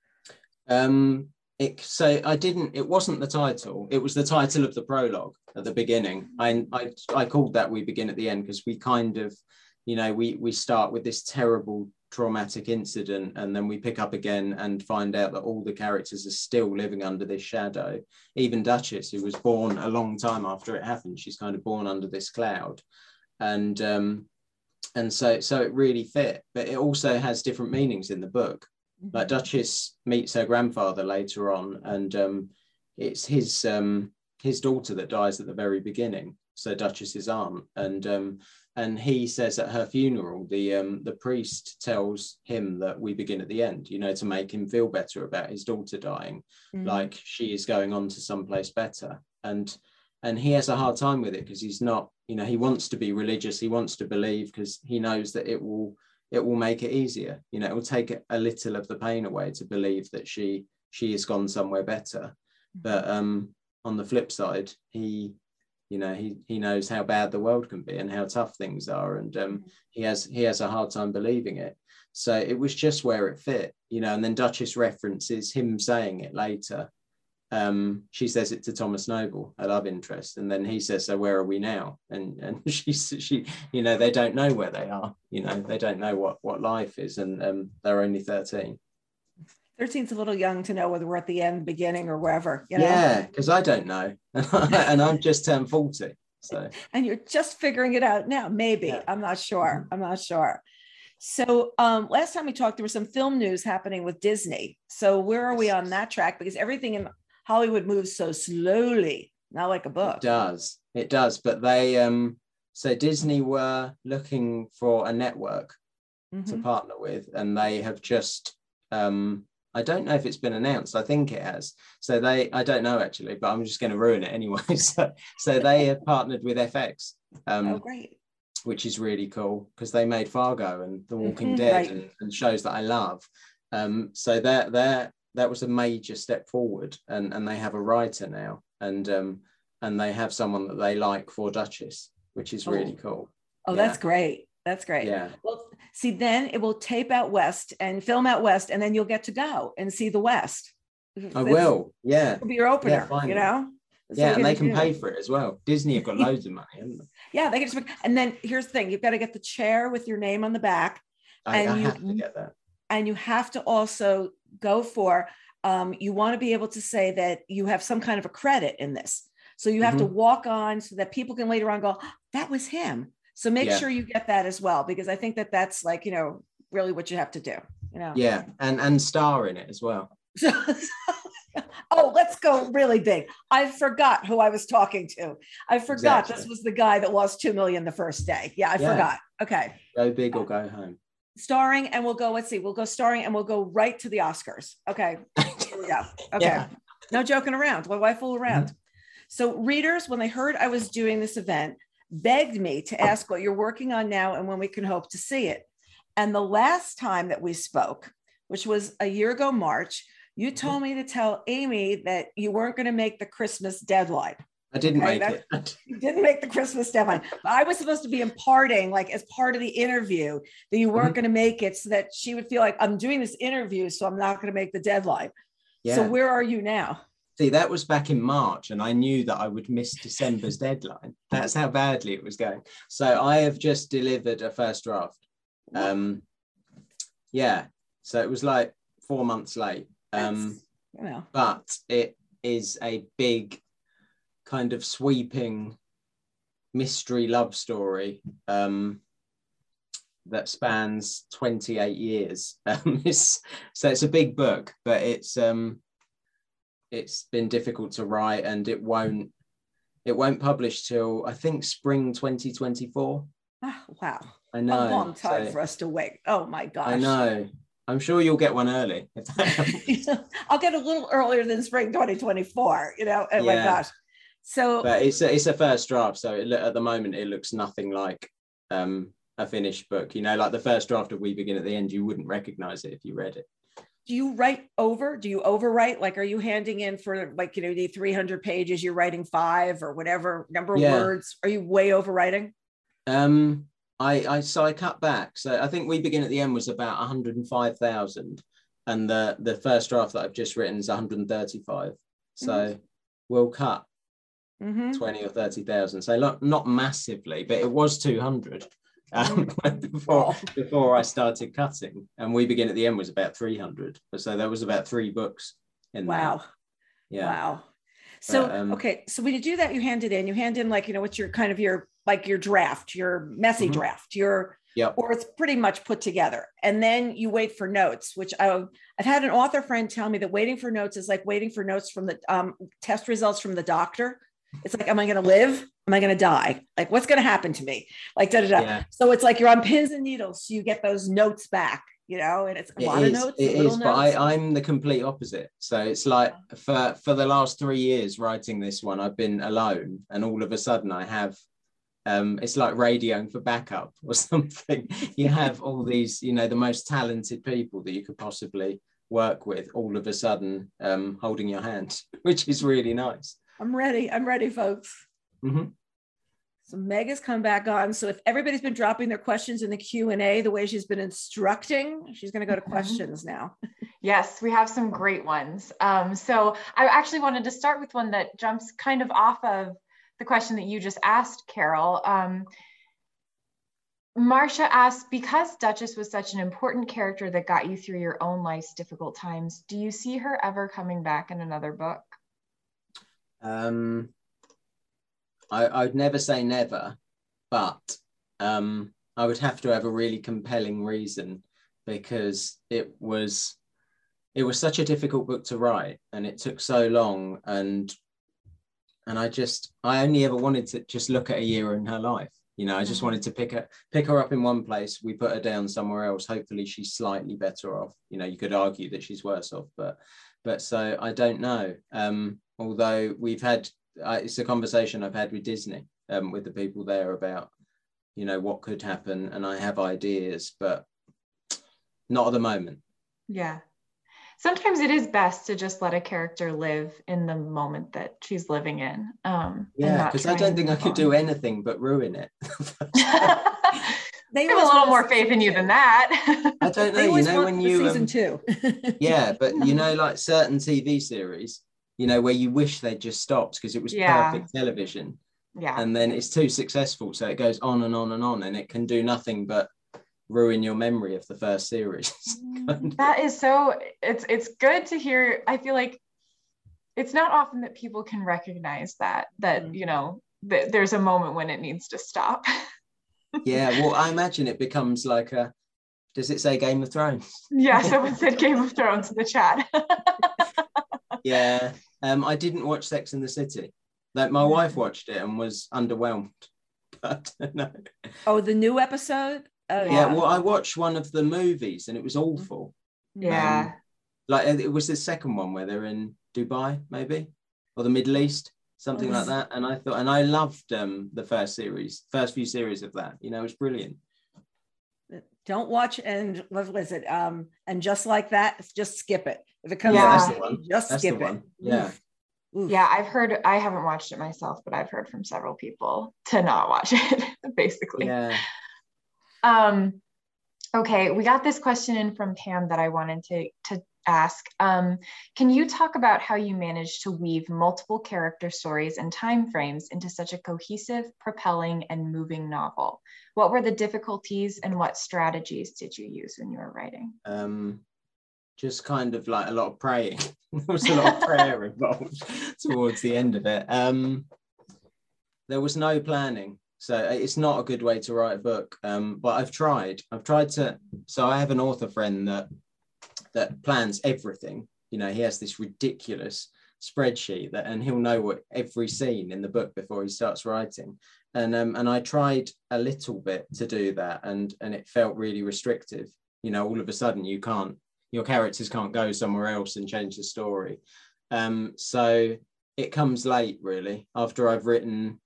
Um, it, so I didn't, it wasn't the title. It was the title of the prologue at the beginning. I, I, I called that We Begin at the End because we kind of, you know, we, we start with this terrible traumatic incident, and then we pick up again and find out that all the characters are still living under this shadow. Even Duchess, who was born a long time after it happened, she's kind of born under this cloud. And um, and so so it really fit, but it also has different meanings in the book. Mm-hmm. Like Duchess meets her grandfather later on, and um, it's his um, his daughter that dies at the very beginning. So Duchess's aunt, and um, and he says at her funeral, the um, the priest tells him that we begin at the end, you know, to make him feel better about his daughter dying, mm-hmm. like she is going on to someplace better. And and he has a hard time with it because he's not, you know, he wants to be religious, he wants to believe because he knows that it will it will make it easier. You know, it will take a little of the pain away to believe that she she has gone somewhere better. But um, on the flip side, he, you know, he he knows how bad the world can be and how tough things are, and um, he has he has a hard time believing it. So it was just where it fit, you know. And then Duchess references him saying it later. Um, she says it to Thomas Noble, a love interest, and then he says, "So where are we now?" And and she she, you know, they don't know where they are. You know, they don't know what what life is, and um, they're only thirteen. thirteen's a little young to know whether we're at the end, beginning, or wherever, you know? Yeah, because I don't know. And I've just turned forty. So and you're just figuring it out now, maybe. Yeah. I'm not sure. I'm not sure. So um, last time we talked, there was some film news happening with Disney. So where are we on that track? Because everything in Hollywood moves so slowly, not like a book. It does. It does. But they, um, so Disney were looking for a network mm-hmm. to partner with, and they have just, um, I don't know if it's been announced. I think it has. So they, I don't know actually, but I'm just going to ruin it anyway. So, so they have partnered with F X, um, oh, great. which is really cool because they made Fargo and The Walking mm-hmm, Dead right. and, and shows that I love. Um, so that that that was a major step forward, and, and they have a writer now, and um, and they have someone that they like for Duchess, which is really oh. cool. Oh, yeah. that's great. That's great. Yeah. Well, see, then it will tape out West and film out West, and then you'll get to go and see the West. I That's, will. Yeah. It'll be your opener, yeah, you know? That's yeah, and they can do. pay for it as well. Disney have got loads of money, haven't they? Yeah, they can just, and then here's the thing, you've got to get the chair with your name on the back. I, and I you, have to get that. And you have to also go for, um, you want to be able to say that you have some kind of a credit in this. So you have mm-hmm. to walk on so that people can later on go, oh, that was him. So make yeah. sure you get that as well, because I think that that's like, you know, really what you have to do, you know? Yeah. And, and star in it as well. Oh, let's go really big. I forgot who I was talking to. I forgot exactly. This was the guy that lost two million the first day. Yeah, I yeah. forgot. Okay. Go big or go home. Starring, and we'll go, let's see, we'll go starring and we'll go right to the Oscars. Okay. Here we go. Okay. Yeah. No joking around. Why well, fool around? Mm-hmm. So readers, when they heard I was doing this event, begged me to ask what you're working on now and when we can hope to see it. And the last time that we spoke, which was a year ago, March, you told me to tell Amy that you weren't going to make the Christmas deadline. I didn't okay? make That's, it. You didn't make the Christmas deadline. But I was supposed to be imparting, like as part of the interview, that you weren't mm-hmm. going to make it so that she would feel like I'm doing this interview, so I'm not going to make the deadline. Yeah. So where are you now? See, that was back in March, and I knew that I would miss December's deadline. That's how badly it was going. So I have just delivered a first draft. Um, yeah, so it was like four months late. Um, you know. But it is a big kind of sweeping mystery love story um, that spans twenty-eight years. Um, it's, so it's a big book, but it's um, it's been difficult to write, and it won't it won't publish till I think spring twenty twenty-four. Oh, wow. I know. A long time so, for us to wait. Oh my gosh. I know. I'm sure you'll get one early. I'll get a little earlier than spring twenty twenty-four, you know, oh yeah. my gosh. So but it's a, it's a first draft. So it, at the moment, it looks nothing like um, a finished book. You know, like the first draft of We Begin at the End, you wouldn't recognize it if you read it. Do you write over? Do you overwrite? Like, are you handing in for like, you know, the three hundred pages, you're writing five or whatever number of yeah. words? Are you way overwriting? Um, I, I so I cut back. So I think We Begin at the End was about one hundred five thousand, and the the first draft that I've just written is one hundred thirty-five. So mm-hmm. we'll cut mm-hmm. twenty or thirty thousand. So not not massively, but it was two hundred um, before before I started cutting. And We Begin at the End was about three hundred. So there was about three books in wow. there. Yeah. Wow. So but, um, okay, so when you do that, you hand it in. You hand in like, you know, what's your kind of your like your draft, your messy mm-hmm. draft, your yep. or it's pretty much put together. And then you wait for notes, which I, I've had an author friend tell me that waiting for notes is like waiting for notes from the um, test results from the doctor. It's like, am I going to live? Am I going to die? Like, what's going to happen to me? Like, da, da, da. Yeah. So it's like you're on pins and needles. So you get those notes back, you know, and it's a It lot is, of notes, it little is, notes. but I, I'm the complete opposite. So it's like for, for the last three years writing this one, I've been alone, and all of a sudden I have, um, it's like radioing for backup or something. You have all these, you know, the most talented people that you could possibly work with all of a sudden um, holding your hand, which is really nice. I'm ready. I'm ready, folks. Mm-hmm. So Meg has come back on. So if everybody's been dropping their questions in the Q and A the way she's been instructing, she's going to go to questions now. Yes, we have some great ones. Um, so I actually wanted to start with one that jumps kind of off of the question that you just asked, Carol. Um, Marcia asked, because Duchess was such an important character that got you through your own life's difficult times, do you see her ever coming back in another book? Um, I, I'd never say never, but um, I would have to have a really compelling reason, because it was it was such a difficult book to write, and it took so long, and and I just I only ever wanted to just look at a year in her life. You know, I just mm-hmm. wanted to pick her pick her up in one place. We put her down somewhere else. Hopefully, she's slightly better off. You know, you could argue that she's worse off, but but so I don't know. Um, although we've had. Uh, it's a conversation I've had with Disney, um, with the people there about, you know, what could happen, and I have ideas, but not at the moment. Yeah. Sometimes it is best to just let a character live in the moment that she's living in. Um, yeah, because I don't think I could on. do anything but ruin it. They have a little more faith in you than that. I don't know, you know, when you season um, two. Yeah, but you know, like certain T V series, you know, where you wish they'd just stopped because it was yeah. perfect television. Yeah. And then it's too successful. So it goes on and on and on, and it can do nothing but ruin your memory of the first series. That is so, it's it's good to hear. I feel like it's not often that people can recognize that, that, mm-hmm. you know, that there's a moment when it needs to stop. Yeah, well, I imagine it becomes like a, does it say Game of Thrones? Yeah, someone said Game of Thrones in the chat. Yeah, um, I didn't watch Sex and the City. Like my wife watched it and was underwhelmed. But no. Oh, the new episode? Oh, yeah. yeah, well, I watched one of the movies and it was awful. Yeah. Um, like it was the second one where they're in Dubai, maybe, or the Middle East, something oh, like that. And I thought, and I loved um, the first series, first few series of that. You know, it was brilliant. Don't watch and what was it? Um, and just like that, just skip it. If it comes yeah, out, that's the one. just that's skip the it. One. Yeah. Oof. Yeah, I've heard, I haven't watched it myself, but I've heard from several people to not watch it, basically. Yeah. Um, okay, we got this question in from Pam that I wanted to, to ask. Um, can you talk about how you managed to weave multiple character stories and time frames into such a cohesive, propelling, and moving novel? What were the difficulties and what strategies did you use when you were writing? Um, just kind of like a lot of praying. There was a lot of prayer involved towards the end of it. Um, there was no planning. So it's not a good way to write a book. Um, but I've tried. I've tried to. So I have an author friend that that plans everything. You know, he has this ridiculous spreadsheet that, and he'll know what every scene in the book before he starts writing. And um, and I tried a little bit to do that, and and it felt really restrictive. You know, all of a sudden you can't, your characters can't go somewhere else and change the story. Um, so it comes late, really, after I've written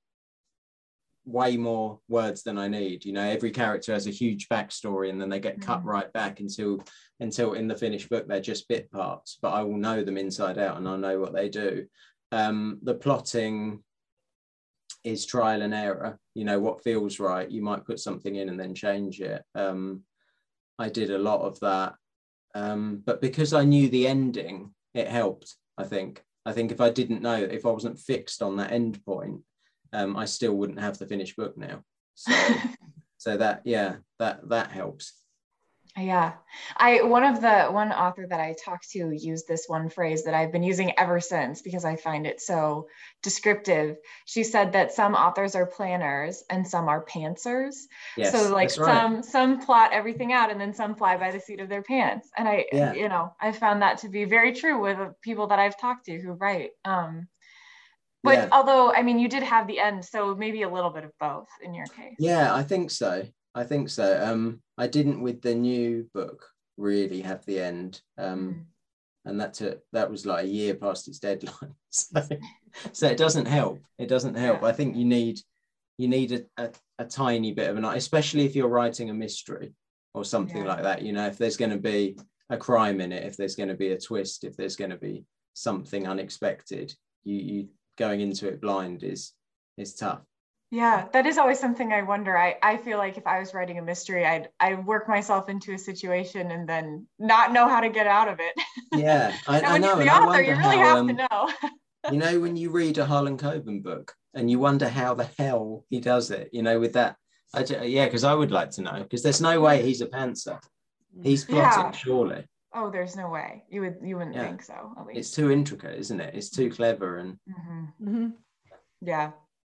way more words than I need. You know, every character has a huge backstory, and then they get cut mm. right back until until in the finished book they're just bit parts. But I will know them inside out, and I'll know what they do. Um, the plotting is trial and error. You know, what feels right, you might put something in and then change it. Um, I did a lot of that, um, but because I knew the ending, it helped. I think. I think if I didn't know, if I wasn't fixed on that end point, um, I still wouldn't have the finished book now. So, so that yeah, that that helps. Yeah, I one of the one author that I talked to used this one phrase that I've been using ever since because I find it so descriptive. She said that some authors are planners and some are pantsers. Yes, so like that's right. some some plot everything out and then some fly by the seat of their pants. And I, yeah. you know, I found that to be very true with people that I've talked to who write. Um, But yeah. although, I mean, you did have the end, so maybe a little bit of both in your case. Yeah, I think so. I think so. Um, I didn't with the new book really have the end. Um, mm. And that took, that was like a year past its deadline. So, so it doesn't help. It doesn't help. Yeah. I think you need you need a, a, a tiny bit of an, especially if you're writing a mystery or something yeah. like that. You know, if there's going to be a crime in it, if there's going to be a twist, if there's going to be something unexpected, you you going into it blind is is tough. Yeah, that is always something I wonder. I, I feel like if I was writing a mystery, I'd I'd work myself into a situation and then not know how to get out of it. Yeah, I, and I when know. you're the and author, you really how, have um, to know. You know, when you read a Harlan Coben book and you wonder how the hell he does it, you know, with that. I, yeah, because I would like to know, because there's no way he's a pantser. He's plotting, yeah. surely. Oh, there's no way. You would you wouldn't yeah. think so, at least. It's too intricate, isn't it? It's too clever. and mm-hmm. Mm-hmm. Yeah.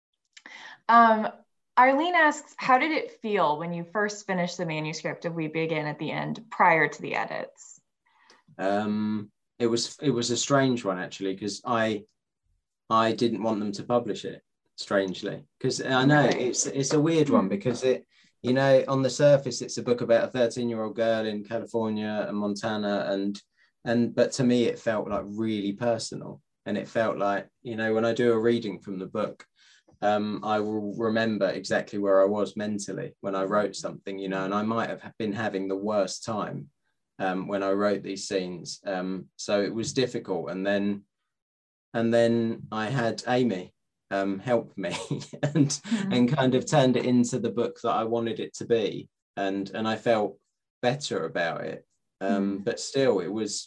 Um, Arlene asks, how did it feel when you first finished the manuscript of We Begin at the End prior to the edits? Um, it was it was a strange one, actually, because I I didn't want them to publish it, strangely, because I know right. it's it's a weird one, because it, you know, on the surface it's a book about a thirteen year old girl in California and Montana, and and but to me it felt like really personal, and it felt like, you know, when I do a reading from the book, um, I will remember exactly where I was mentally when I wrote something, you know, and I might have been having the worst time um, when I wrote these scenes, um, so it was difficult, and then. And then I had Amy um, help me and mm-hmm. and kind of turned it into the book that I wanted it to be. And, and I felt better about it. Um, mm-hmm. But still, it was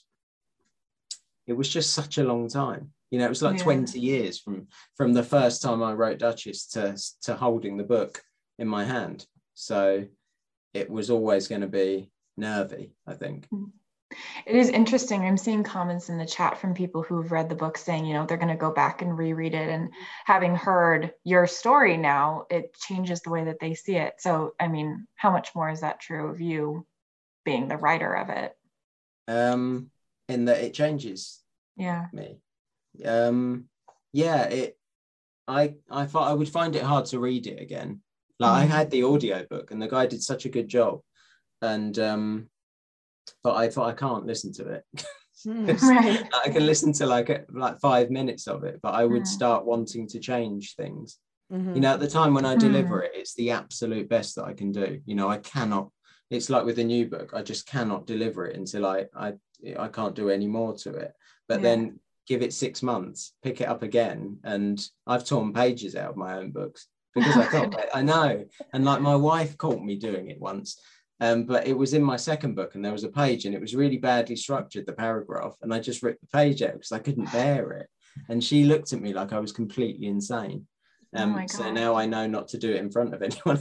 it was just such a long time. You know, it was like yeah. twenty years from, from the first time I wrote Duchess to, to holding the book in my hand. So it was always going to be nervy, I think. Mm-hmm. It is interesting. I'm seeing comments in the chat from people who've read the book saying, you know, they're going to go back and reread it. And having heard your story now, it changes the way that they see it. So, I mean, how much more is that true of you being the writer of it? Um, in that it changes yeah. me. Um, yeah, it. I I thought I would find it hard to read it again. Like mm. I had the audiobook and the guy did such a good job. And um but I thought I can't listen to it. Right. I can listen to like a, like five minutes of it, but I would mm. start wanting to change things. Mm-hmm. You know, at the time when I deliver mm. it, it's the absolute best that I can do. You know, I cannot. It's like with a new book, I just cannot deliver it until I I I can't do any more to it. But yeah. then give it six months, pick it up again, and I've torn pages out of my own books because I can't. I know, and like my wife caught me doing it once. Um, but it was in my second book and there was a page and it was really badly structured, the paragraph, and I just ripped the page out because I couldn't bear it. And she looked at me like I was completely insane. Um, oh so now I know not to do it in front of anyone.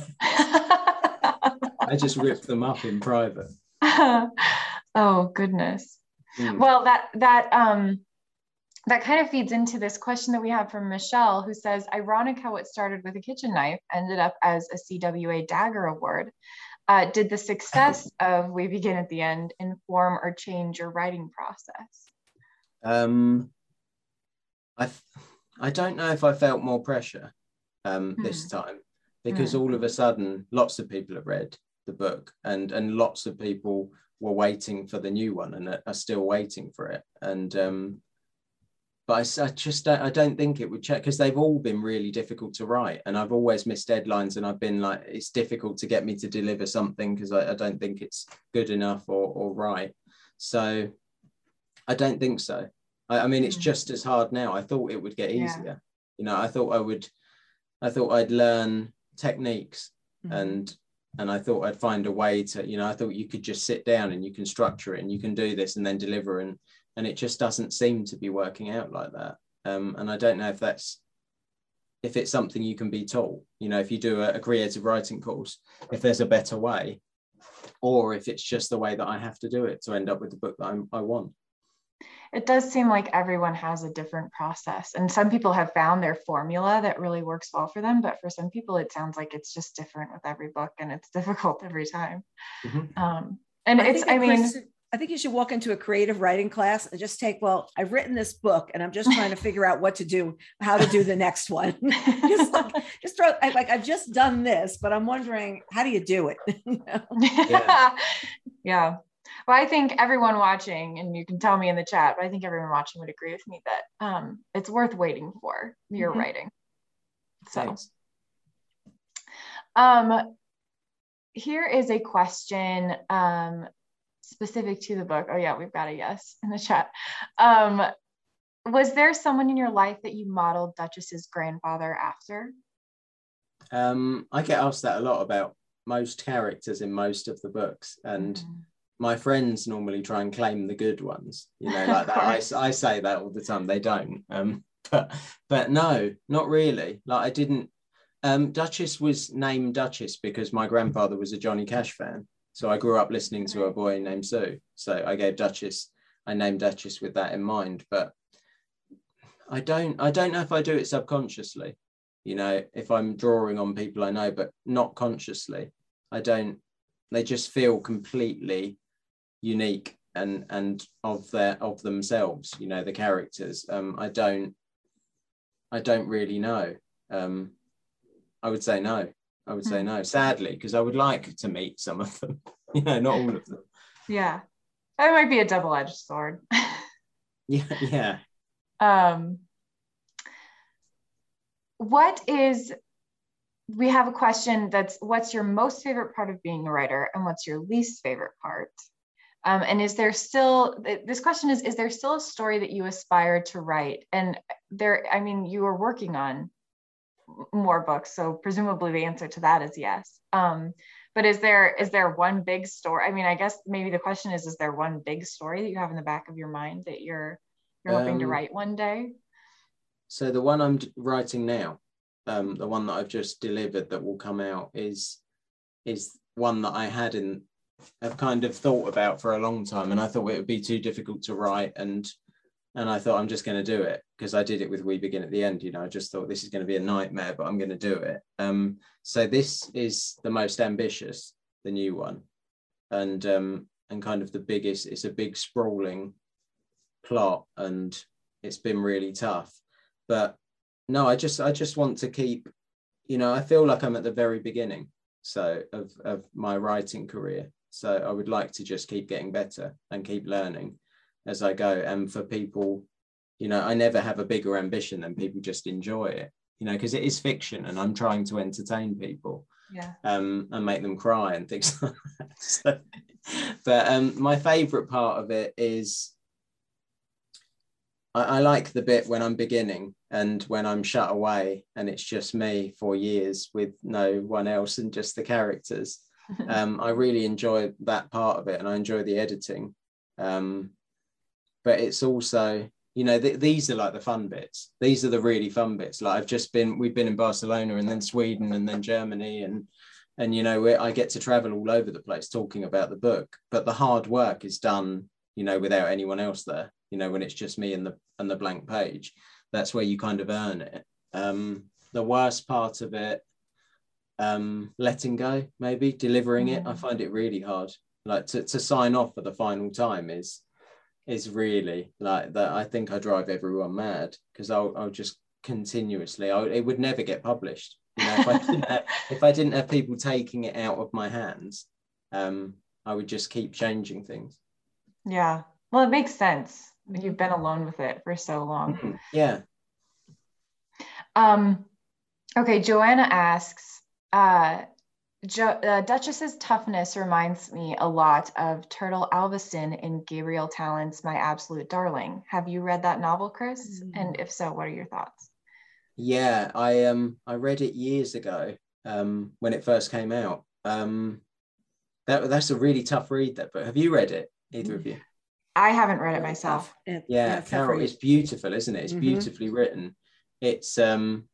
I just ripped them up in private. Oh, goodness. Mm. Well, that, that, um, that kind of feeds into this question that we have from Michelle, who says, ironic how it started with a kitchen knife, ended up as a C W A Dagger Award. Uh, did the success of We Begin at the End inform or change your writing process? Um, I I don't know if I felt more pressure um, hmm. this time, because hmm. all of a sudden, lots of people have read the book, and and lots of people were waiting for the new one and are still waiting for it. And um, but I, I just don't, I don't think it would check, because they've all been really difficult to write, and I've always missed deadlines, and I've been like, it's difficult to get me to deliver something because I, I don't think it's good enough or, or right. So I don't think so. I, I mean, it's just as hard now. I thought it would get easier. Yeah. You know, I thought I would, I thought I'd learn techniques mm-hmm. and and I thought I'd find a way to, you know, I thought you could just sit down and you can structure it and you can do this and then deliver, and and it just doesn't seem to be working out like that. Um, and I don't know if that's, if it's something you can be taught, you know, if you do a, a creative writing course, if there's a better way, or if it's just the way that I have to do it to end up with the book that I'm, I want. It does seem like everyone has a different process, and some people have found their formula that really works well for them, but for some people it sounds like it's just different with every book and it's difficult every time. Mm-hmm. Um, and I it's, I mean, Chris, I think you should walk into a creative writing class and just take, well, I've written this book and I'm just trying to figure out what to do, how to do the next one. just like, just throw, I, like, I've just done this, but I'm wondering, how do you do it? You know? Yeah. Yeah. Well, I think everyone watching, and you can tell me in the chat, but I think everyone watching would agree with me that um, it's worth waiting for your mm-hmm. writing. So, Thanks. um, here is a question um, specific to the book. Oh yeah, we've got a yes in the chat. Um, was there someone in your life that you modeled Duchess's grandfather after? Um, I get asked that a lot about most characters in most of the books, and mm. my friends normally try and claim the good ones, you know, like that. I, I say that all the time. They don't. Um, but but no, not really. Like I didn't. Um, Duchess was named Duchess because my grandfather was a Johnny Cash fan. So I grew up listening to A Boy Named Sue. So I gave Duchess, I named Duchess with that in mind. But I don't, I don't know if I do it subconsciously, you know, if I'm drawing on people I know, but not consciously. I don't, they just feel completely unique and and of their of themselves, you know, the characters. Um, I don't, I don't really know. Um, I would say no. I would say no, sadly, because I would like to meet some of them, you know, not all of them. Yeah, that might be a double-edged sword. yeah, yeah. Um, what is, we have a question that's, what's your most favorite part of being a writer and what's your least favorite part? Um, and is there still, this question is, is there still a story that you aspire to write? And there, I mean, you are working on more books, so presumably the answer to that is yes. Um, but is there is there one big story? I mean, I guess maybe the question is, is there one big story that you have in the back of your mind that you're you're hoping um, to write one day? So the one I'm writing now, um, the one that I've just delivered that will come out is is one that I hadn't have kind of thought about for a long time, and I thought it would be too difficult to write, and and I thought I'm just going to do it because I did it with We Begin at the End. You know, I just thought this is going to be a nightmare, but I'm going to do it. Um, so this is the most ambitious, the new one, and um, and kind of the biggest. It's a big sprawling plot, and it's been really tough. But no, I just I just want to keep, you know, I feel like I'm at the very beginning, so of of my writing career. So I would like to just keep getting better and keep learning as I go. And for people, you know, I never have a bigger ambition than people just enjoy it, you know, because it is fiction and I'm trying to entertain people, yeah, um, and make them cry and things like that. So, but um, my favorite part of it is I, I like the bit when I'm beginning and when I'm shut away and it's just me for years with no one else and just the characters. um, I really enjoy that part of it and I enjoy the editing. Um, but it's also, you know, th- these are like the fun bits. These are the really fun bits. Like I've just been, we've been in Barcelona and then Sweden and then Germany and, and, you know, I get to travel all over the place talking about the book, but the hard work is done, you know, without anyone else there, you know, when it's just me and the, and the blank page. That's where you kind of earn it. Um, the worst part of it, um, letting go, maybe delivering yeah. it. I find it really hard. Like to, to sign off for the final time is, is really like that. I think I drive everyone mad because I'll, I'll just continuously, I, it would never get published. You know, if I didn't have, if I didn't have people taking it out of my hands, um, I would just keep changing things. Yeah, well, it makes sense. You've been alone with it for so long. Yeah. Um. Okay, Joanna asks, uh, Jo- uh, Duchess's toughness reminds me a lot of Turtle Alvison in Gabriel Tallent's My Absolute Darling. Have you read that novel, Chris? Mm. And if so, what are your thoughts? Yeah, I um I read it years ago um, when it first came out. Um, that that's a really tough read. That book. Have you read it? Either of you? I haven't read it myself. It, yeah, yeah Carol, it's beautiful, isn't it? It's mm-hmm. beautifully written. It's um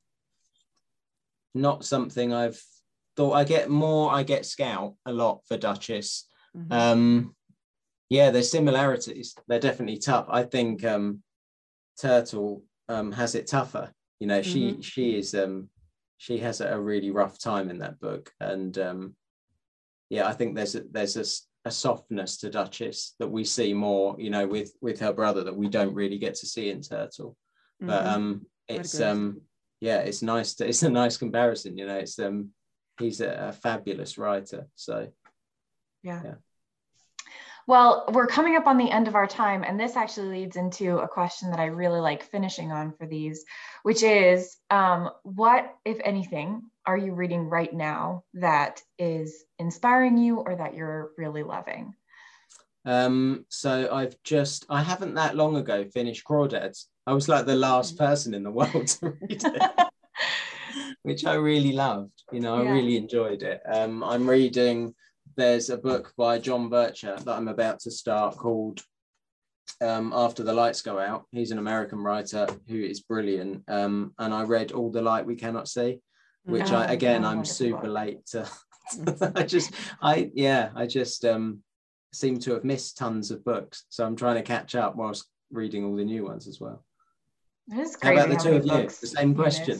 not something I've thought. I get more, I get Scout a lot for Duchess. Mm-hmm. Um, yeah, there's similarities. They're definitely tough. I think um, Turtle um, has it tougher. You know, she mm-hmm. she is um, she has a really rough time in that book, and um, yeah, I think there's a, there's a, a softness to Duchess that we see more, you know, with with her brother that we don't really get to see in Turtle. Mm-hmm. But um, it's um, yeah, it's nice to, it's a nice comparison, you know. It's um, he's a, a fabulous writer, so yeah. yeah. Well, we're coming up on the end of our time, and this actually leads into a question that I really like finishing on for these, which is, um, what, if anything, are you reading right now that is inspiring you or that you're really loving? Um, so I've just, I haven't that long ago finished Crawdads. I was like the last person in the world to read it, which I really loved. You know, I yeah. really enjoyed it. Um, I'm reading, there's a book by John Bircher that I'm about to start called um, After the Lights Go Out. He's an American writer who is brilliant. Um, and I read All the Light We Cannot See, which oh, I, again, oh, I'm super late to, I just, I, yeah, I just um, seem to have missed tons of books. So I'm trying to catch up whilst reading all the new ones as well. It is crazy. How about the two of you? The same question.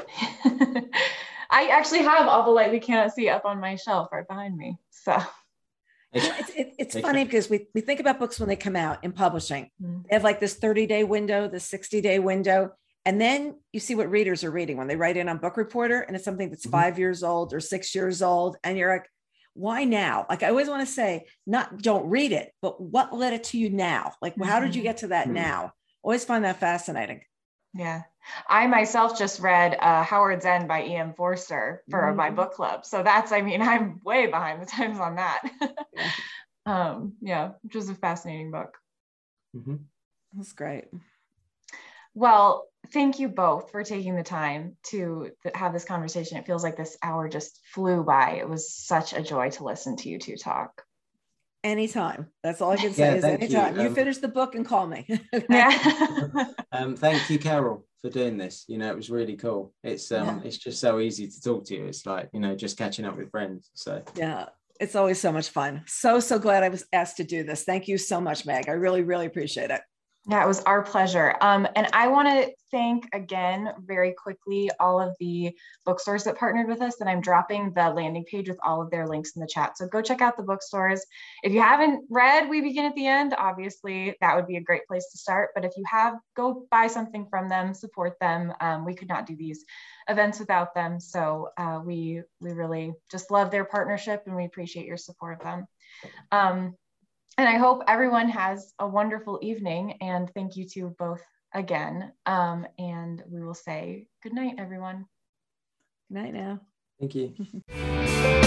I actually have All the Light We Cannot See up on my shelf right behind me. So it's, it, it's funny because we, we think about books when they come out in publishing. Mm-hmm. They have like this thirty day window, this sixty day window. And then you see what readers are reading when they write in on Book Reporter, and it's something that's mm-hmm. five years old or six years old. And you're like, why now? Like I always want to say, not don't read it, but what led it to you now? Like, mm-hmm. how did you get to that mm-hmm. now? Always find that fascinating. Yeah. I myself just read uh, Howard's End by E M Forster for mm-hmm. my book club. So that's, I mean, I'm way behind the times on that. yeah. Um, yeah, which was a fascinating book. Mm-hmm. That's great. Well, thank you both for taking the time to th- have this conversation. It feels like this hour just flew by. It was such a joy to listen to you two talk. Anytime. That's all I can say yeah, is anytime. You, um, you finish the book and call me. yeah. um, thank you, Carol, for doing this. You know, it was really cool. It's um, yeah. it's just so easy to talk to you. It's like, you know, just catching up with friends. So yeah, it's always so much fun. So, so glad I was asked to do this. Thank you so much, Meg. I really, really appreciate it. Yeah, it was our pleasure. Um, and I want to thank again, very quickly, all of the bookstores that partnered with us. And I'm dropping the landing page with all of their links in the chat. So go check out the bookstores. If you haven't read We Begin at the End, obviously that would be a great place to start. But if you have, go buy something from them, support them. Um, we could not do these events without them. So uh, we, we really just love their partnership and we appreciate your support of them. Um, And I hope everyone has a wonderful evening, and thank you to both again. Um, and we will say good night, everyone. Good night now. Thank you.